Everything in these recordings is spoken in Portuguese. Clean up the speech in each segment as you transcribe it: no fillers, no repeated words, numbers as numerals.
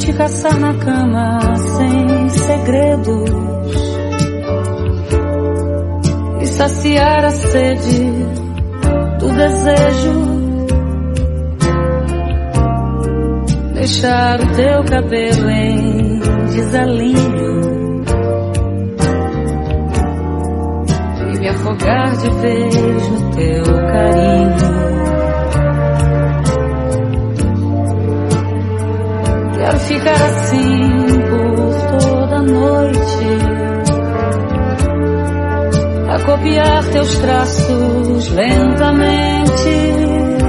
te caçar na cama sem segredos e saciar a sede do desejo. Deixar o teu cabelo em desalinho e me afogar de vez no teu carinho. Quero ficar assim por toda a noite, a copiar teus traços lentamente,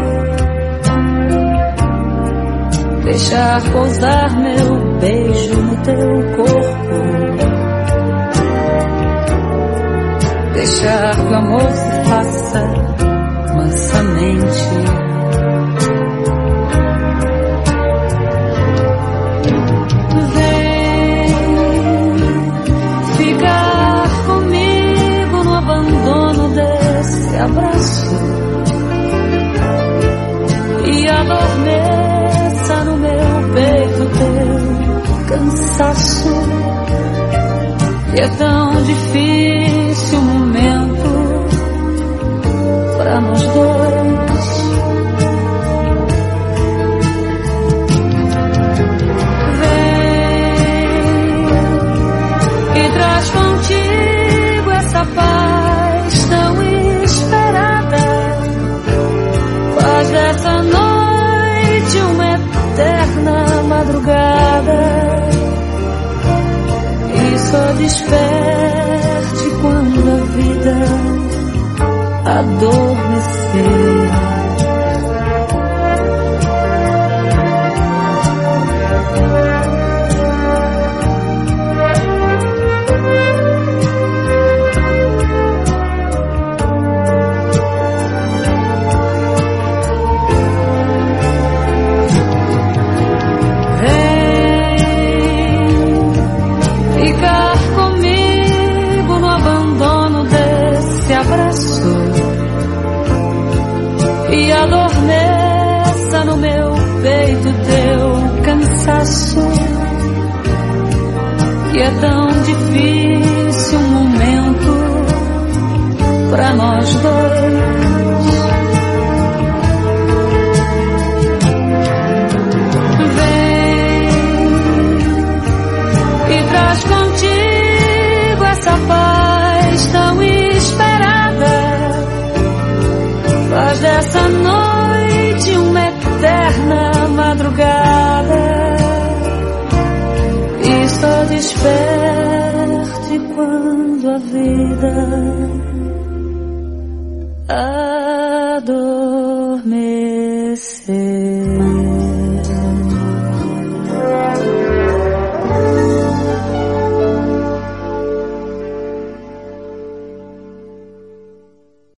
deixar pousar meu beijo no teu corpo, deixar que o amor se faça mansamente. Abraço e adormeça no meu peito teu cansaço, que é tão difícil o momento pra nós dois. Vem e traz contigo essa paz tão faz dessa noite uma eterna madrugada e só desperte quando a vida adormecer. E adormeça no meu peito teu cansaço, que é tão difícil um momento pra nós dois. Vem e traz contigo essa paz tão esperada, faz dessa noite uma eterna madrugada e só desperte quando a vida adormecer.